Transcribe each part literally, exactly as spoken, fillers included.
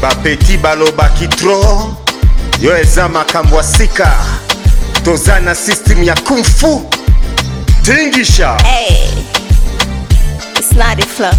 Bapeti baloba kitro yo ezama kambwasika tozana system ya kung fu tingisha. Hey, it's not a flow.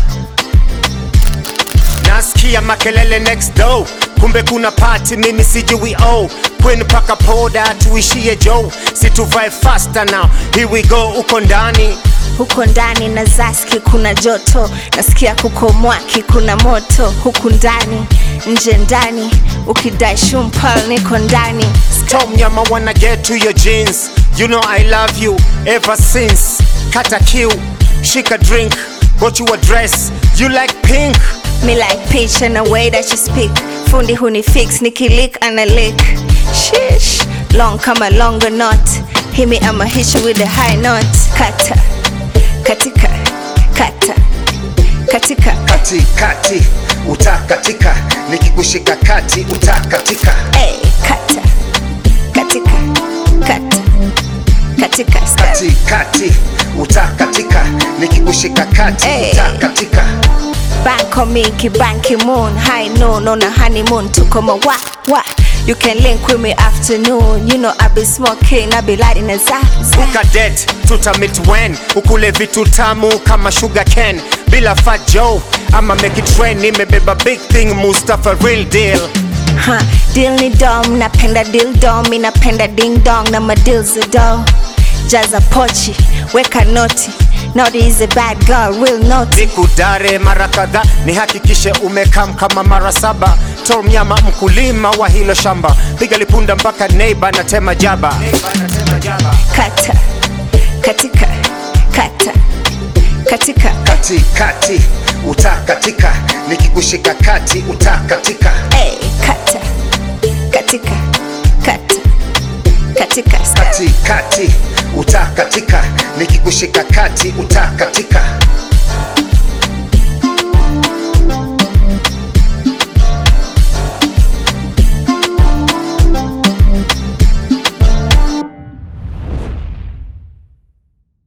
Nasikia makelele next door, kumbe kuna party mimi sijui oh. Kwenu paka poda tuishie Joe, situvae faster now, here we go. Uko ndani Huko ndani na zaski kuna joto, nasikia kuko mwaki kuna moto. Huku ndani, nje ndani, ukidai shumpal niko ndani. Tom Nyama wanna get to your jeans, you know I love you ever since. Kata kiu, shika drink, got you a dress, you like pink. Me like pitch and the way that you speak. Fundi huni fix, niki lick and a lick. Shish, long kama longer knot. Hit me, I'ma hit you with the high note. Kata, katika, kata, katika. Kati kati, utakatika, nikikushika kati, utakatika. Hey, kata, katika, kata, katika. Kati kati, utakatika, nikikushika kati, Hey. utakatika. Bank on me, Kibanki moon. High noon on a honeymoon. Tuko ma wa wa. You can link with me afternoon. You know I be smoking, I be lighting a za za. Ukadet, tutamit when ukule vitu tamu kama sugar cane. Bila Fat Joe, I'ma make it rain. Nimebeba big thing, Mustafa real deal. Huh, deal ni dom, napenda deal dom. Mi napenda ding dong, na ma deals a do. Jaza pochi, weka noti. Naughty is a bad girl, real naughty. Nikudare mara kadhaa, nihakikishe umekam kama mara saba. Tom Nyama mkulima wa hilo shamba, piga lipunda mpaka neighbor na tema jaba. Kata, katika, kata, katika. Kati kati, utakatika, nikikushika kati, utakatika. Hey, kata, katika, kata, katika. Kati kati, utakatika, nikikushika kati, utakatika.